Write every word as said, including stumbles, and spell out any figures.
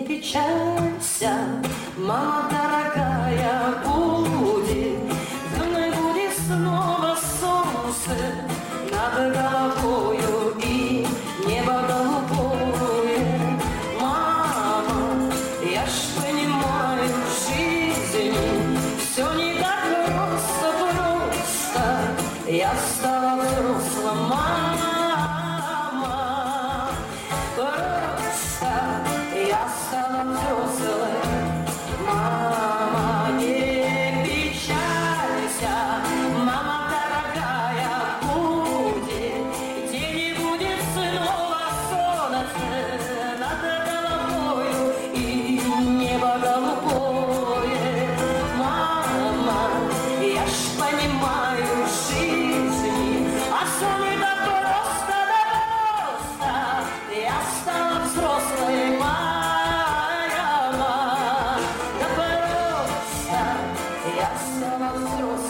печалься, мама дорогая, будет, днем будет снова солнце над головою и небо голубое. Мама, я ж понимаю, в жизни все не так просто, просто. Я стала взрослым, мама, просто. Я стала взрослой, мама, не печалься, мама дорогая, будет, день и будет снова солнце над головою и небо голубое. Мама, я ж понимаю, в жизни, а все не так просто, да просто. Я стала взрослой, мама. Я стала взрослой.